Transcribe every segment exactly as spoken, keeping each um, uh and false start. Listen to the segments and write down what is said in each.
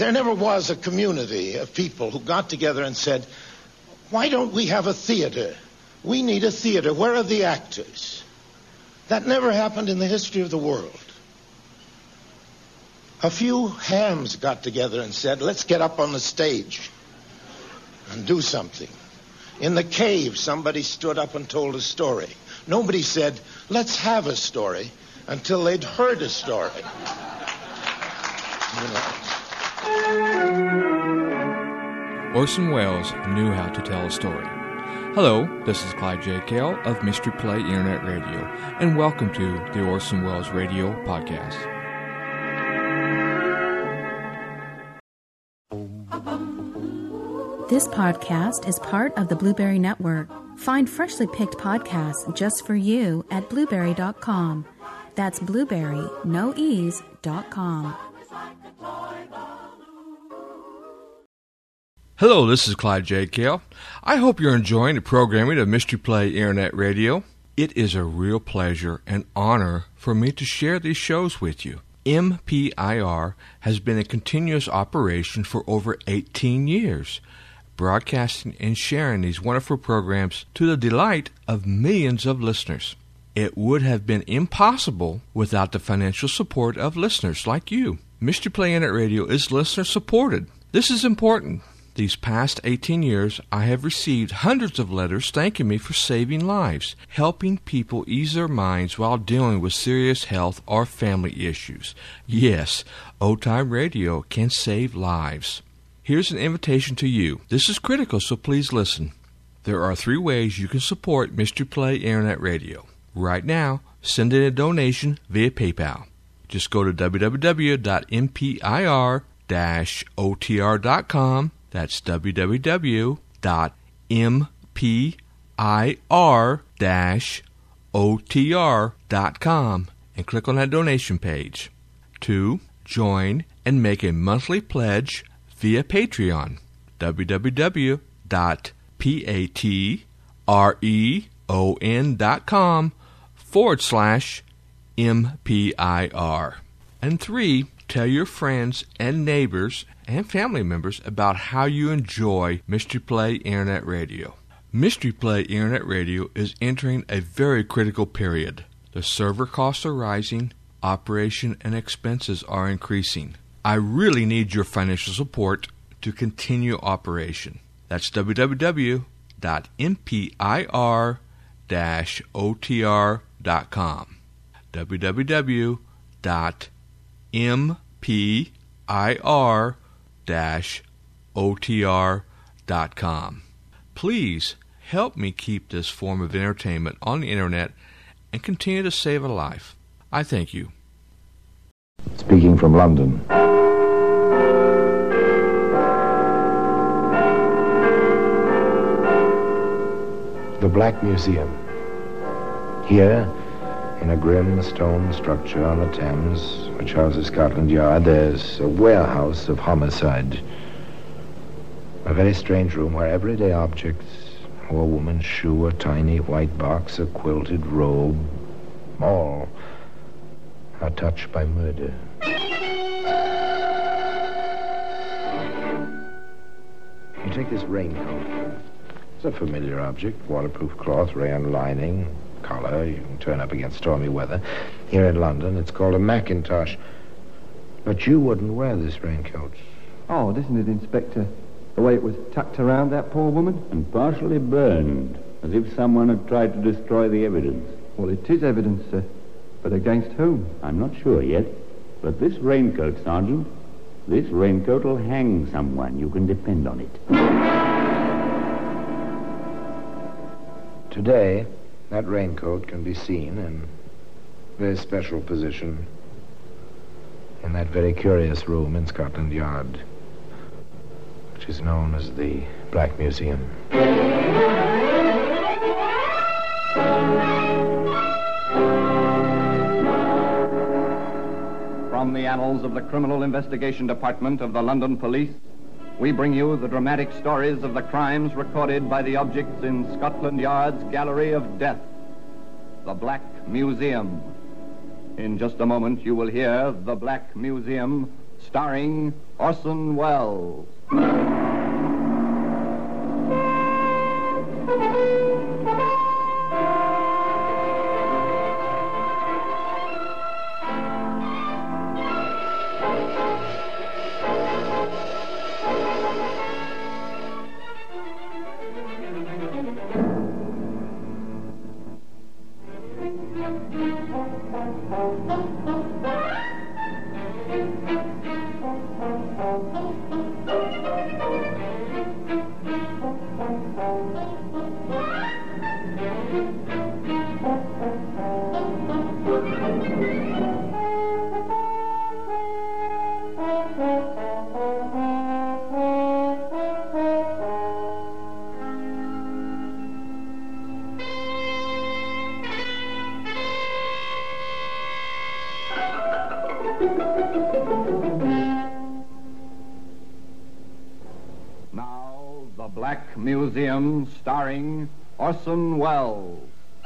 There never was a community of people who got together and said, why don't we have a theater? We need a theater. Where are the actors? That never happened in the history of the world. A few hams got together and said, let's get up on the stage and do something. In the cave, somebody stood up and told a story. Nobody said, let's have a story, until they'd heard a story. You know. Orson Welles knew how to tell a story. Hello, this is Clyde J. Cale of Mystery Play Internet Radio, and welcome to the Orson Welles Radio Podcast. This podcast is part of the Blueberry Network. Find freshly picked podcasts just for you at blueberry dot com. That's blueberry, no ease, dot com. Hello, this is Clyde J. Cale. I hope you're enjoying the programming of Mystery Play Internet Radio. It is a real pleasure and honor for me to share these shows with you. M P I R has been in continuous operation for over eighteen years, broadcasting and sharing these wonderful programs to the delight of millions of listeners. It would have been impossible without the financial support of listeners like you. Mystery Play Internet Radio is listener supported. This is important. These past eighteen years, I have received hundreds of letters thanking me for saving lives, helping people ease their minds while dealing with serious health or family issues. Yes, old-time radio can save lives. Here's an invitation to you. This is critical, so please listen. There are three ways you can support Mystery Play Internet Radio. Right now, send in a donation via PayPal. Just go to w w w dot m p i r dash o t r dot com. That's w w w dot m p i r dash o t r dot com and click on that donation page. Two, join and make a monthly pledge via Patreon. w w w dot patreon dot com forward slash M P I R. And three, tell your friends and neighbors and family members about how you enjoy Mystery Play Internet Radio. Mystery Play Internet Radio is entering a very critical period. The server costs are rising, operation and expenses are increasing. I really need your financial support to continue operation. That's w w w dot m p i r dash o t r dot com. w w w dot m p i r dash o t r dot com. Please help me keep this form of entertainment on the internet and continue to save a life. I thank you. Speaking from London. The Black Museum. Here, in a grim stone structure on the Thames, which houses Scotland Yard, there's a warehouse of homicide. A very strange room where everyday objects, a woman's shoe, a tiny white box, a quilted robe, all are touched by murder. You take this raincoat. It's a familiar object, waterproof cloth, rayon lining, collar, you can turn up against stormy weather. Here in London, it's called a Macintosh. But you wouldn't wear this raincoat. Odd, isn't it, Inspector? The way it was tucked around that poor woman? And partially burned, as if someone had tried to destroy the evidence. Well, it is evidence, sir. But against whom? I'm not sure yet. But this raincoat, Sergeant, this raincoat will hang someone. You can depend on it. Today, that raincoat can be seen in a very special position in that very curious room in Scotland Yard, which is known as the Black Museum. From the annals of the Criminal Investigation Department of the London Police, we bring you the dramatic stories of the crimes recorded by the objects in Scotland Yard's Gallery of Death, the Black Museum. In just a moment, you will hear the Black Museum, starring Orson Welles. Now, The Black Museum, starring Orson Welles.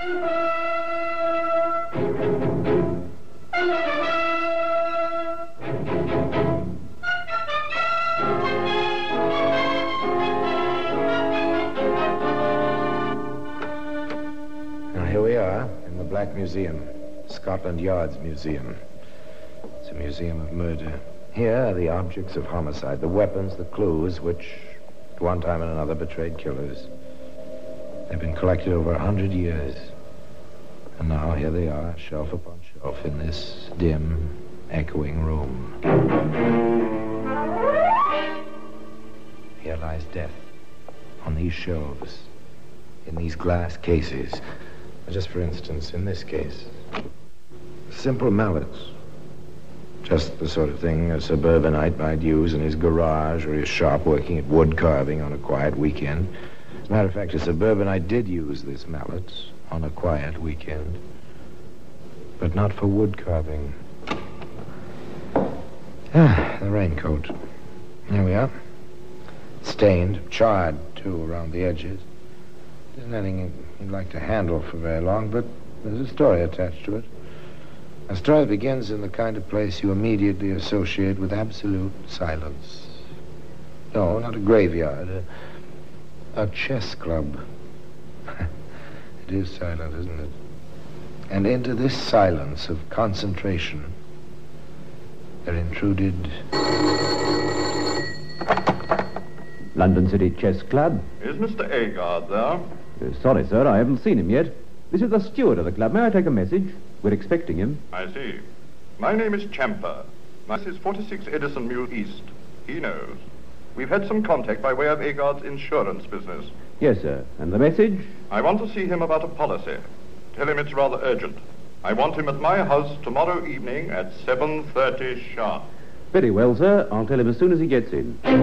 Now, here we are in the Black Museum, Scotland Yard's museum. It's a museum of murder. Here are the objects of homicide, the weapons, the clues, which at one time and another betrayed killers. They've been collected over a hundred years. And now here they are, shelf upon shelf, in this dim, echoing room. Here lies death, on these shelves, in these glass cases. Just for instance, in this case, simple mallets. Just the sort of thing a suburbanite might use in his garage or his shop working at wood carving on a quiet weekend. As a matter of fact, a suburbanite did use this mallet on a quiet weekend, but not for wood carving. Ah, the raincoat. Here we are. Stained, charred, too, around the edges. Isn't anything you'd like to handle for very long, but there's a story attached to it. A story that begins in the kind of place you immediately associate with absolute silence. No, not a graveyard, a, a chess club. It is silent, isn't it? And into this silence of concentration, there intruded... London City Chess Club. Is Mister Agard there? Uh, sorry, sir, I haven't seen him yet. This is the steward of the club. May I take a message? We're expecting him. I see. My name is Champer. This is forty-six Edison Mews East. He knows. We've had some contact by way of Agard's insurance business. Yes, sir. And the message? I want to see him about a policy. Tell him it's rather urgent. I want him at my house tomorrow evening at seven thirty sharp. Very well, sir. I'll tell him as soon as he gets in. Uh,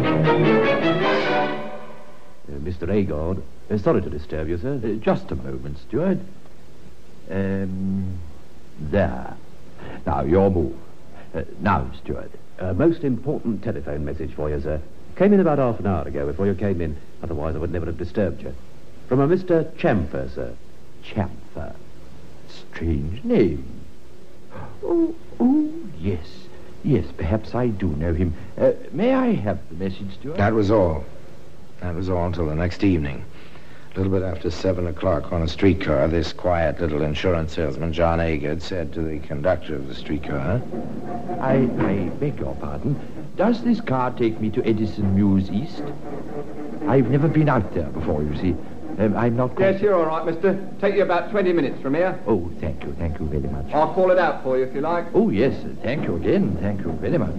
Mister Agard, uh, sorry to disturb you, sir. Uh, just a moment, steward. Um, there. Now, your move. Uh, now, steward. A most important telephone message for you, sir. Came in about half an hour ago before you came in. Otherwise, I would never have disturbed you. From a Mister Chamfer, sir. Chamfer. Strange name. Oh, oh, yes. Yes, perhaps I do know him. Uh, may I have the message, steward? That was all. That was all until the next evening. A little bit after seven o'clock on a streetcar, this quiet little insurance salesman, John Agard, said to the conductor of the streetcar, I, I beg your pardon. Does this car take me to Edison Mews East? I've never been out there before, you see. Um, I'm not... Yes, you're all right, mister. Take you about twenty minutes from here. Oh, thank you. Thank you very much. I'll call it out for you if you like. Oh, yes. Thank you again. Thank you very much.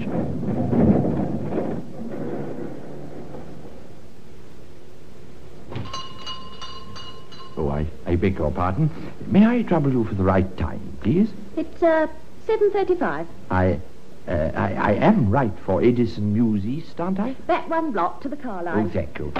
Oh, I, I beg your pardon. May I trouble you for the right time, please? It's, uh, seven thirty-five. I, uh, I, I am right for Edison Mews East, aren't I? That one block to the car line. Oh, thank you.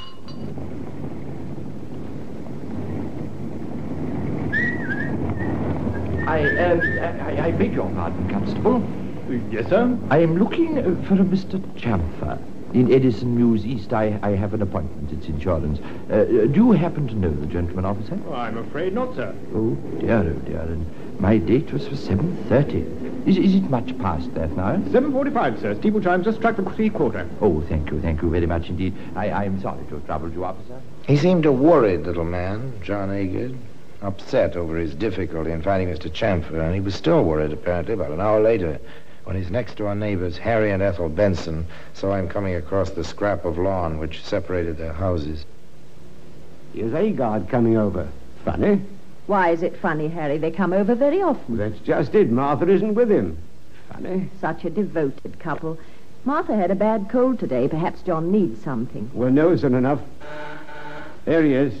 I, um, I, I beg your pardon, Constable. Yes, sir? I am looking uh, for a Mister Chamfer. In Edison Mews East, I, I have an appointment. It's insurance. Uh, do you happen to know the gentleman, officer? Oh, I'm afraid not, sir. Oh, dear, oh, dear. And my date was for seven thirty. Is, is it much past that now? seven forty-five, sir. Steeple chimes just struck the three-quarter. Oh, thank you, thank you very much indeed. I, I'm sorry to have troubled you, officer. He seemed a worried little man, John Agard, upset over his difficulty in finding Mister Chamfer, and he was still worried, apparently, about an hour later, when his next-door neighbors, Harry and Ethel Benson, saw him coming across the scrap of lawn which separated their houses. Here's Agard coming over. Funny. Why is it funny, Harry? They come over very often. That's just it. Martha isn't with him. Funny. Such a devoted couple. Martha had a bad cold today. Perhaps John needs something. Well, no isn't enough. There he is.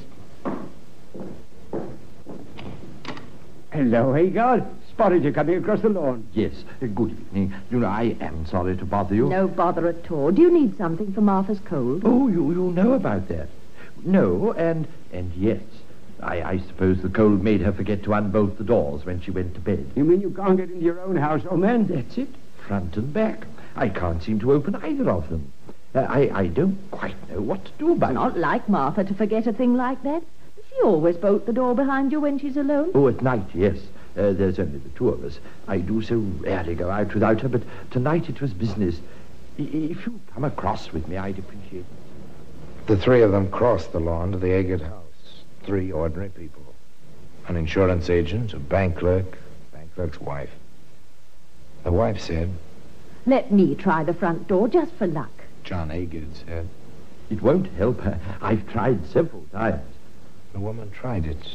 Hello, Agard. Spotted you coming across the lawn. Yes, uh, good evening. You know, I am sorry to bother you. No bother at all. Do you need something for Martha's cold? Oh, you, you know about that. No, and and yes. I, I suppose the cold made her forget to unbolt the doors when she went to bed. You mean you can't get into your own house, old man? That's it. Front and back. I can't seem to open either of them. Uh, I, I don't quite know what to do about it. Not like Martha to forget a thing like that. Does she always bolt the door behind you when she's alone? Oh, at night, yes. Uh, there's only the two of us. I do so rarely go out without her, but tonight it was business. I, if you'd come across with me, I'd appreciate it. The three of them crossed the lawn to the Agard house. Three ordinary people. An insurance agent, a bank clerk, a bank clerk's wife. The wife said... Let me try the front door, just for luck. John Agard said... It won't help her. I've tried several times. The woman tried it.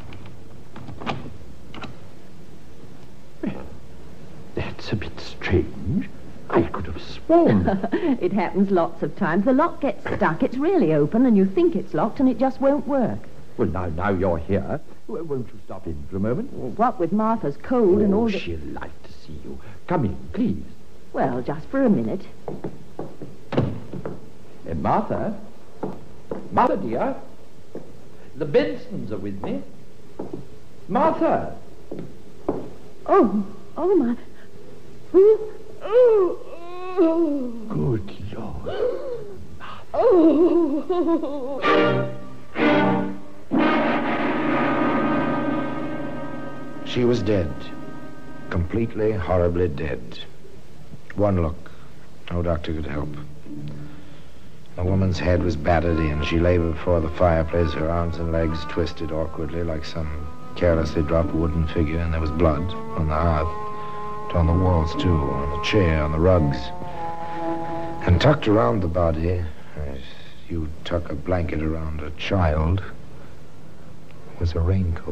That's a bit strange. I could have sworn. It happens lots of times. The lock gets stuck. It's really open, and you think it's locked, and it just won't work. Well, now, now you're here. Well, won't you stop in for a moment? Well, what with Martha's cold oh, and all the... she'll like to see you. Come in, please. Well, just for a minute. Uh, Martha? Martha, dear? The Bensons are with me. Martha! Oh, oh, my... Ooh. Oh, oh. Good Lord. Oh. She was dead. Completely, horribly dead. One look. No doctor could help. The woman's head was battered in. She lay before the fireplace, her arms and legs twisted awkwardly like some carelessly dropped wooden figure, and there was blood on the hearth. On the walls, too, on the chair, on the rugs. And tucked around the body, as you tuck a blanket around a child, was a raincoat.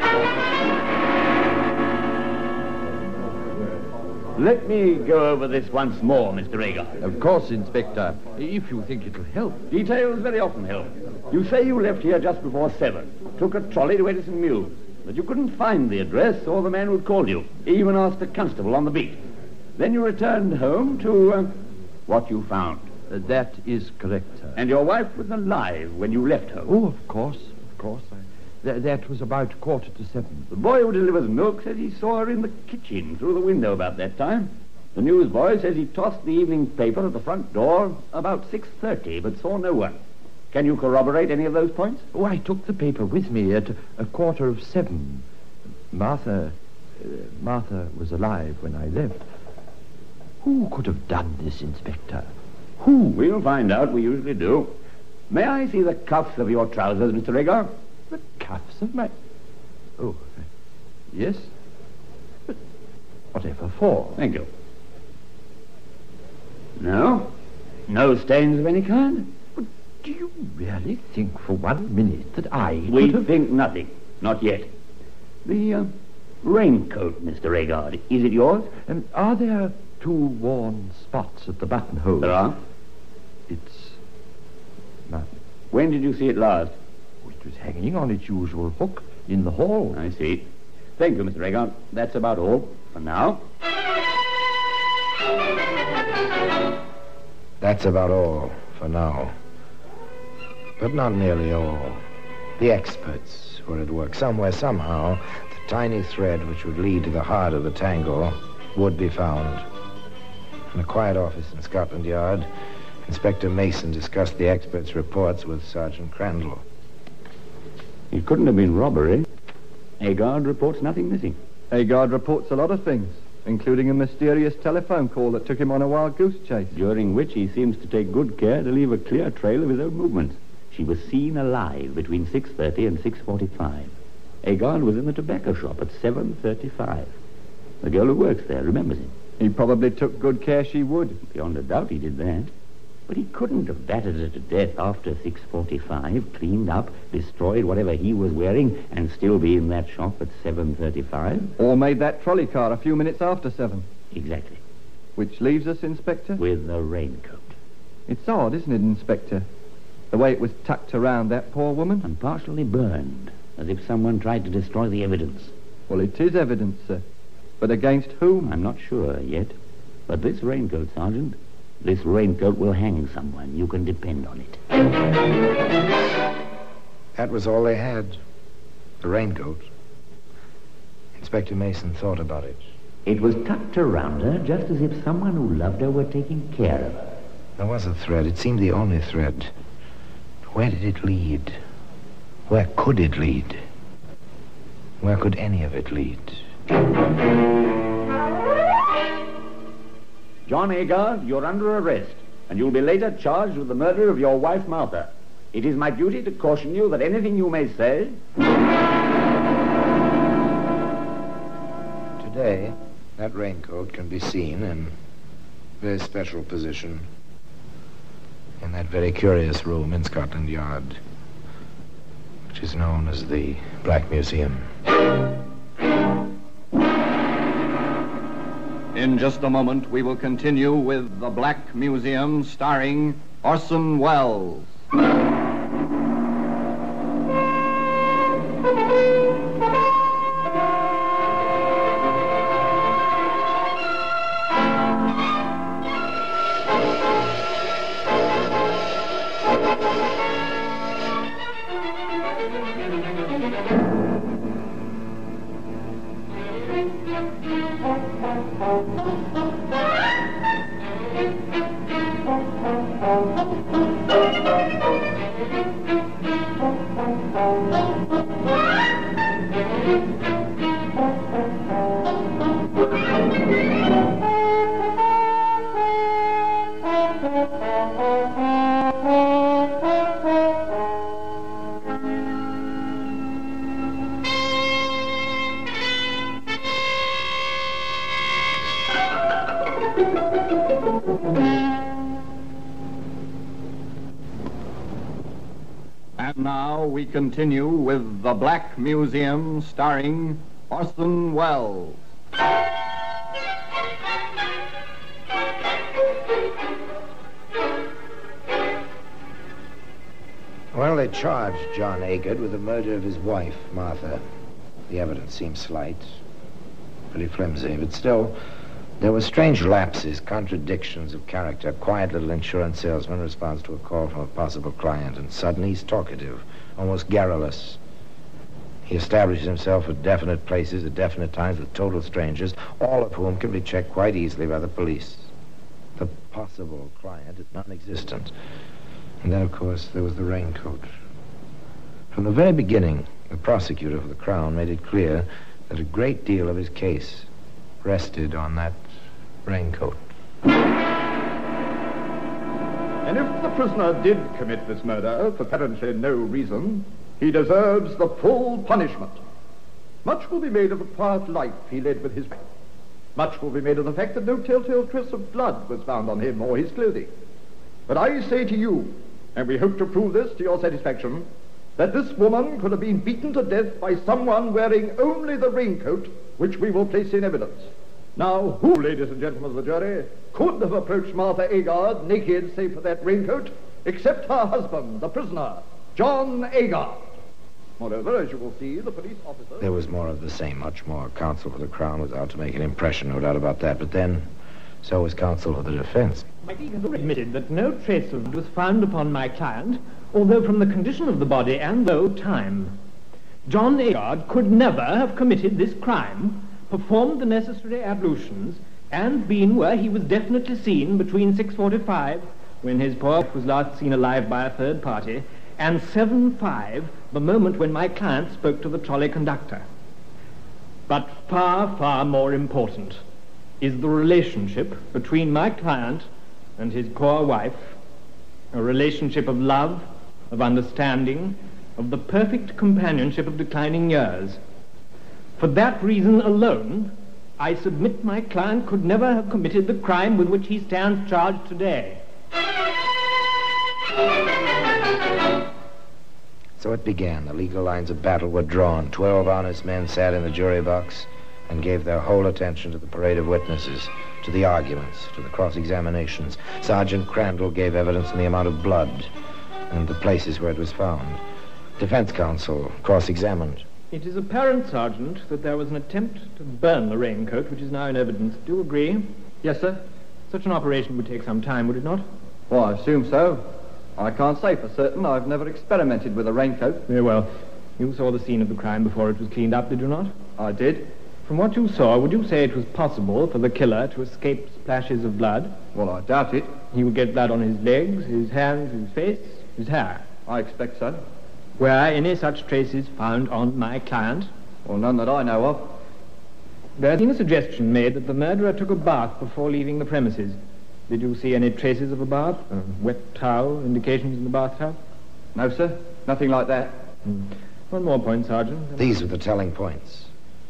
Let me go over this once more, Mister Agard. Of course, Inspector, if you think it'll help. Details very often help. You say you left here just before seven, took a trolley to Edison Mews, but you couldn't find the address or the man who'd called you, even asked a constable on the beat. Then you returned home to uh, what you found. Uh, that is correct, sir. And your wife was alive when you left home. Oh, of course, of course. I, th- that was about quarter to seven. The boy who delivers milk says he saw her in the kitchen through the window about that time. The newsboy says he tossed the evening paper at the front door about six thirty, but saw no one. Can you corroborate any of those points? Oh, I took the paper with me at a quarter of seven. Martha, uh, Martha was alive when I left. Who could have done this, Inspector? Who? We'll find out. We usually do. May I see the cuffs of your trousers, Mister Agard? The cuffs of my... Oh, yes. But whatever for? Thank you. No? No stains of any kind? Do you really think for one minute that I We could have... think nothing. Not yet. The uh, raincoat, Mister Agard, is it yours? And are there two worn spots at the buttonhole? There are. It's... None. When did you see it last? It was hanging on its usual hook in the hall. I see. Thank you, Mister Agard. That's about all for now. That's about all for now. But not nearly all. The experts were at work. Somewhere, somehow, the tiny thread which would lead to the heart of the tangle would be found. In a quiet office in Scotland Yard, Inspector Mason discussed the experts' reports with Sergeant Crandall. It couldn't have been robbery. Agard reports nothing missing. Agard reports a lot of things. including a mysterious telephone call that took him on a wild goose chase. During which he seems to take good care to leave a clear trail of his own movements. She was seen alive between six thirty and six forty-five. Agard was in the tobacco shop at seven thirty-five. The girl who works there remembers him. He probably took good care she would. Beyond a doubt he did that. But he couldn't have battered her to death after six forty-five, cleaned up, destroyed whatever he was wearing, and still be in that shop at seven thirty-five. Or made that trolley car a few minutes after seven. Exactly. Which leaves us, Inspector? With the raincoat. It's odd, isn't it, Inspector? The way it was tucked around that poor woman. And partially burned, as if someone tried to destroy the evidence. Well, it is evidence, sir. But against whom? I'm not sure yet. But this raincoat, Sergeant, this raincoat will hang someone. You can depend on it. That was all they had. The raincoat. Inspector Mason thought about it. It was tucked around her just as if someone who loved her were taking care of her. There was a thread. It seemed the only thread. Where did it lead? Where could it lead? Where could any of it lead? John Agard, you're under arrest, and you'll be later charged with the murder of your wife, Martha. It is my duty to caution you that anything you may say... Today, that raincoat can be seen in a very special position in that very curious room in Scotland Yard, which is known as the Black Museum. In just a moment, we will continue with The Black Museum, starring Orson Welles. And now we continue with The Black Museum, starring Orson Welles. Well, they charged John Agard with the murder of his wife, Martha. The evidence seems slight, pretty flimsy, but still, there were strange lapses, contradictions of character. A quiet little insurance salesman responds to a call from a possible client, and suddenly he's talkative, almost garrulous. He establishes himself at definite places at definite times with total strangers, all of whom can be checked quite easily by the police. The possible client is non-existent. And then, of course, there was the raincoat. From the very beginning, the prosecutor for the Crown made it clear that a great deal of his case rested on that raincoat. And if the prisoner did commit this murder for apparently no reason, he deserves the full punishment. Much will be made of the quiet life he led with his wife. Much will be made of the fact that no telltale trace of blood was found on him or his clothing. But I say to you, and we hope to prove this to your satisfaction, that this woman could have been beaten to death by someone wearing only the raincoat which we will place in evidence. Now, who, ladies and gentlemen of the jury, could have approached Martha Agard naked save for that raincoat, except her husband, the prisoner, John Agard? Moreover, as you will see, the police officer... There was more of the same, much more. Counsel for the Crown was out to make an impression, no doubt about that. But then, so was counsel for the defense. My client has admitted that no trace of blood was found upon my client, although from the condition of the body and though time. John Agard could never have committed this crime, performed the necessary ablutions, and been where he was definitely seen between six forty-five, when his poor wife was last seen alive by a third party, and seven five, the moment when my client spoke to the trolley conductor. But far, far more important, is the relationship between my client and his poor wife, a relationship of love, of understanding, of the perfect companionship of declining years. For that reason alone, I submit my client could never have committed the crime with which he stands charged today. So it began. The legal lines of battle were drawn. Twelve honest men sat in the jury box and gave their whole attention to the parade of witnesses, to the arguments, to the cross-examinations. Sergeant Crandall gave evidence in the amount of blood and the places where it was found. Defense counsel cross-examined. It is apparent, Sergeant, that there was an attempt to burn the raincoat, which is now in evidence. Do you agree? Yes, sir. Such an operation would take some time, would it not? Well, I assume so. I can't say for certain. I've never experimented with a raincoat. Very well. You saw the scene of the crime before it was cleaned up, did you not? I did. From what you saw, would you say it was possible for the killer to escape splashes of blood? Well, I doubt it. He would get blood on his legs, his hands, his face, his hair. I expect so. Were any such traces found on my client? Well, none that I know of. There's been a suggestion made that the murderer took a bath before leaving the premises. Did you see any traces of a bath? A wet towel, indications in the bathtub? No, sir. Nothing like that. Hmm. One more point, Sergeant. These were the telling points.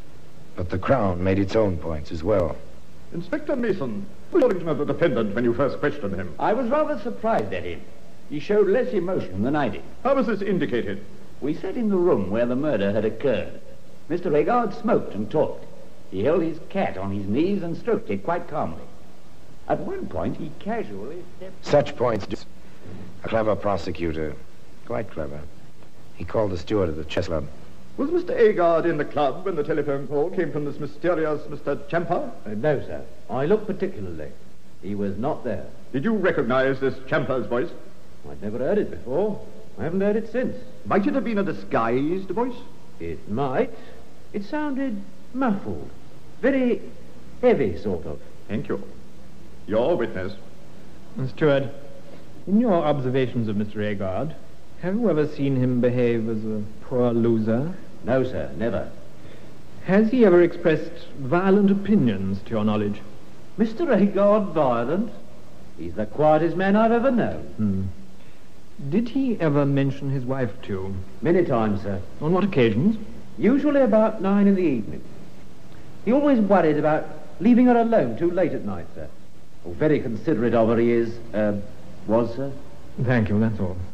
But the Crown made its own points as well. Inspector Mason, according to the defendant when you first questioned him. I was rather surprised at him. He showed less emotion than I did. How was this indicated? We sat in the room where the murder had occurred. Mister Agard smoked and talked. He held his cat on his knees and stroked it quite calmly. At one point, he casually stepped... Such points do... A clever prosecutor. Quite clever. He called the steward of the chess club. Was Mister Agard in the club when the telephone call came from this mysterious Mister Champa? Uh, no, sir. I looked particularly. He was not there. Did you recognize this Champa's voice? I'd never heard it before. I haven't heard it since. Might it have been a disguised voice? It might. It sounded muffled. Very heavy, sort of. Thank you. Your witness. Steward, in your observations of Mister Agard, have you ever seen him behave as a poor loser? No, sir, never. Has he ever expressed violent opinions, to your knowledge? Mister Agard violent? He's the quietest man I've ever known. Hmm. Did he ever mention his wife to you? Many times, sir. On what occasions? Usually about nine in the evening. He always worried about leaving her alone too late at night, sir. Oh, very considerate of her he is, uh, was, sir. Thank you, that's all.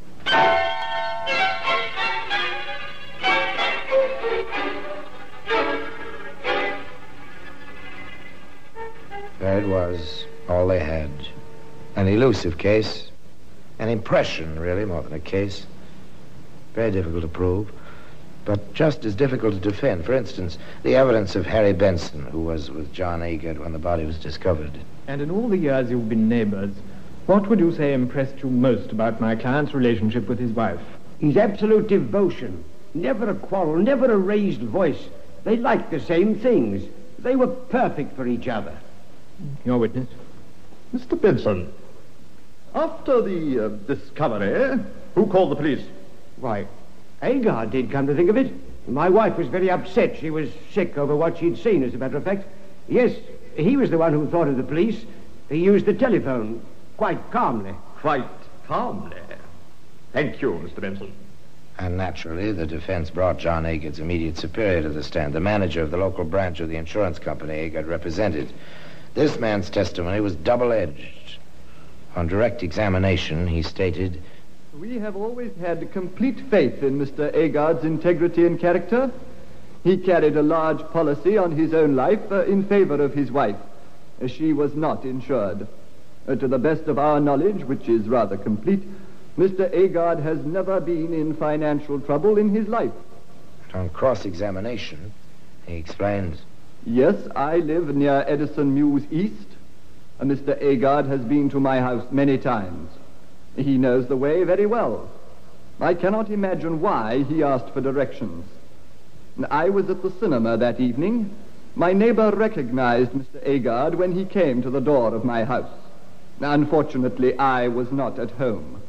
There it was, all they had. An elusive case. An impression, really, more than a case. Very difficult to prove, but just as difficult to defend. For instance, the evidence of Harry Benson, who was with John Agard when the body was discovered. And in all the years you've been neighbors, what would you say impressed you most about my client's relationship with his wife? His absolute devotion. Never a quarrel, never a raised voice. They liked the same things. They were perfect for each other. Your witness. Mister Benson, after the uh, discovery, who called the police? Why, Agard did, come to think of it. My wife was very upset. She was sick over what she'd seen, as a matter of fact. Yes, he was the one who thought of the police. He used the telephone quite calmly. Quite calmly. Thank you, Mister Benson. And naturally, the defense brought John Agard's immediate superior to the stand, the manager of the local branch of the insurance company Agard represented. This man's testimony was double-edged. On direct examination, he stated, "We have always had complete faith in Mister Agard's integrity and character. He carried a large policy on his own life uh, in favor of his wife. Uh, she was not insured. Uh, to the best of our knowledge, which is rather complete, Mister Agard has never been in financial trouble in his life." On cross-examination, he explained, "Yes, I live near Edison Mews East. Uh, Mister Agard has been to my house many times. He knows the way very well. I cannot imagine why he asked for directions. I was at the cinema that evening. My neighbor recognized Mister Agard when he came to the door of my house. Unfortunately, I was not at home."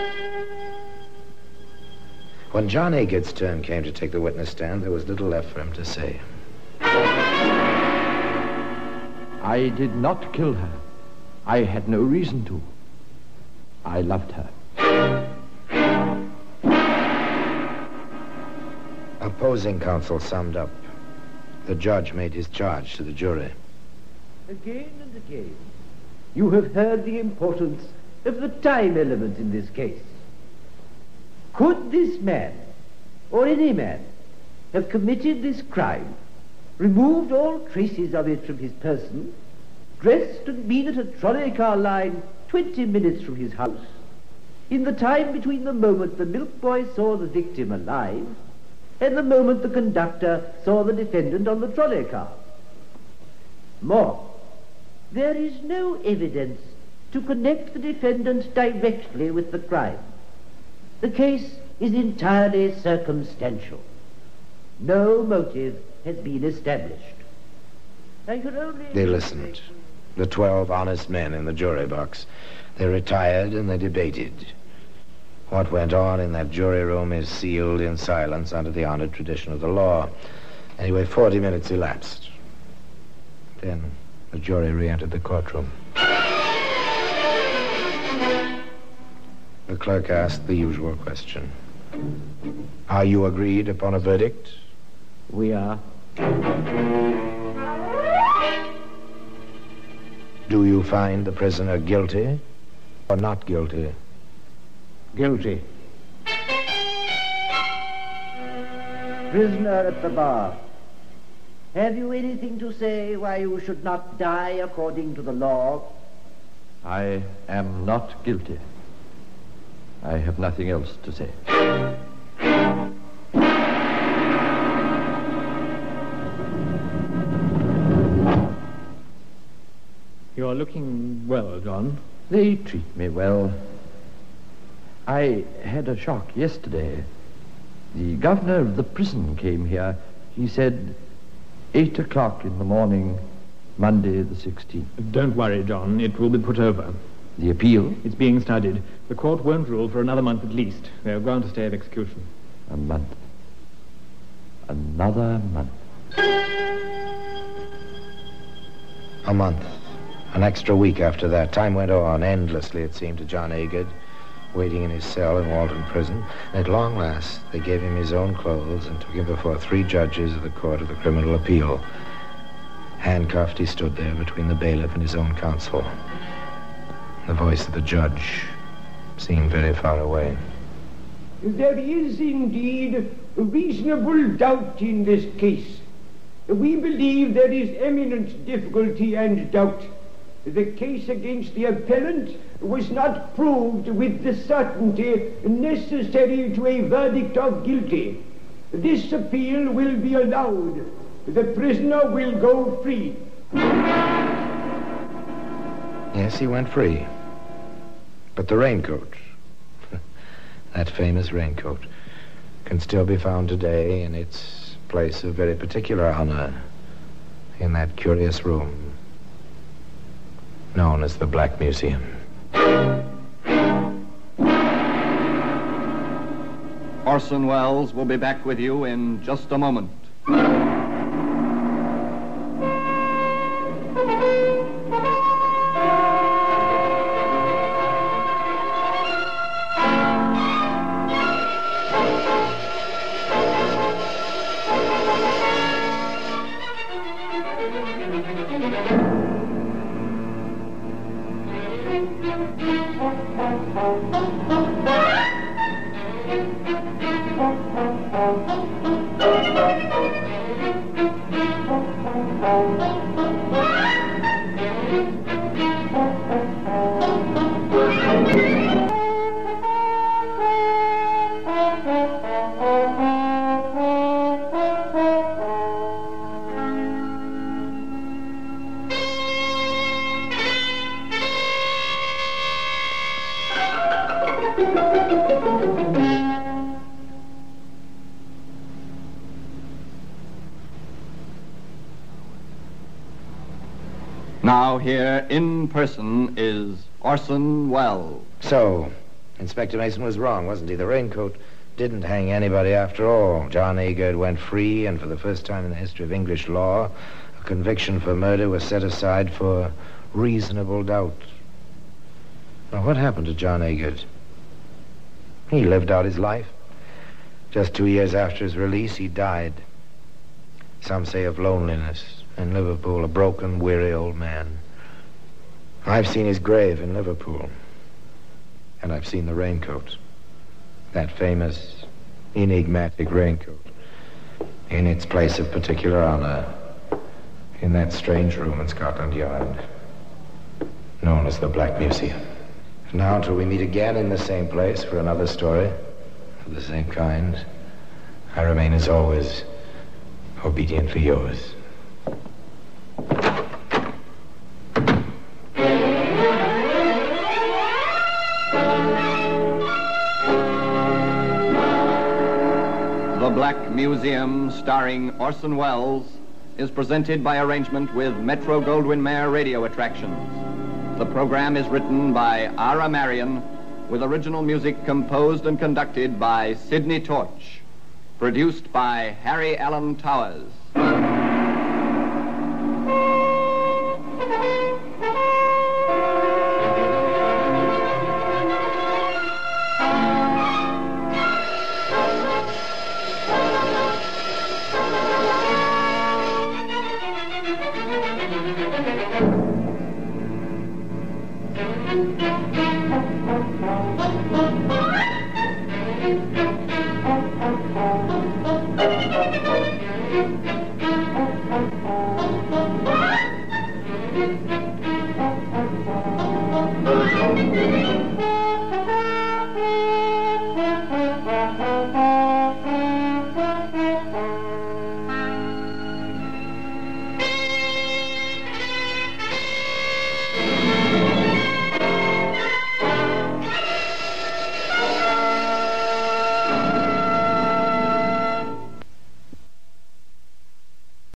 When John Agard's turn came to take the witness stand, there was little left for him to say. I did not kill her. I had no reason to. I loved her. Opposing counsel summed up. The judge made his charge to the jury. Again and again, you have heard the importance of the time element in this case. Could this man, or any man, have committed this crime, removed all traces of it from his person, dressed and been at a trolley car line twenty minutes from his house, in the time between the moment the milk boy saw the victim alive and the moment the conductor saw the defendant on the trolley car? More, there is no evidence to connect the defendant directly with the crime. The case is entirely circumstantial. No motive has been established. I could only... They listened. The twelve honest men in the jury box. They retired and they debated. What went on in that jury room is sealed in silence under the honored tradition of the law. Anyway, forty minutes elapsed. Then the jury re-entered the courtroom. The clerk asked the usual question. Are you agreed upon a verdict? We are. Do you find the prisoner guilty or not guilty? Guilty. Prisoner at the bar, have you anything to say why you should not die according to the law? I am not guilty. I have nothing else to say. You're looking well, John. They treat me well. I had a shock yesterday. The governor of the prison came here. He said eight o'clock in the morning, Monday the sixteenth. Don't worry, John. It will be put over. The appeal? It's being studied. The court won't rule for another month at least. They'll grant a stay of execution. A month. Another month. A month. An extra week after that. Time went on endlessly, it seemed, to John Agard, waiting in his cell in Walton Prison. And at long last, they gave him his own clothes and took him before three judges of the Court of the Criminal Appeal. Handcuffed, he stood there between the bailiff and his own counsel. The voice of the judge seemed very far away. There is indeed a reasonable doubt in this case. We believe there is eminent difficulty and doubt. The case against the appellant was not proved with the certainty necessary to a verdict of guilty. This appeal will be allowed. The prisoner will go free. Yes, he went free. But the raincoat, that famous raincoat, can still be found today in its place of very particular honor in that curious room known as the Black Museum. Orson Welles will be back with you in just a moment. Now here in person is Orson Welles. So, Inspector Mason was wrong, wasn't he? The raincoat didn't hang anybody after all. John Agard went free, and for the first time in the history of English law, a conviction for murder was set aside for reasonable doubt. Now, what happened to John Agard? He lived out his life. Just two years after his release, he died. Some say of loneliness in Liverpool, a broken, weary old man. I've seen his grave in Liverpool. And I've seen the raincoat. That famous, enigmatic raincoat. In its place of particular honor. In that strange room in Scotland Yard. Known as the Black Museum. Now, until we meet again in the same place for another story of the same kind, I remain, as always, obediently yours. The Black Museum, starring Orson Welles, is presented by arrangement with Metro-Goldwyn-Mayer Radio Attractions. The program is written by Ara Marion, with original music composed and conducted by Sidney Torch. Produced by Harry Allen Towers.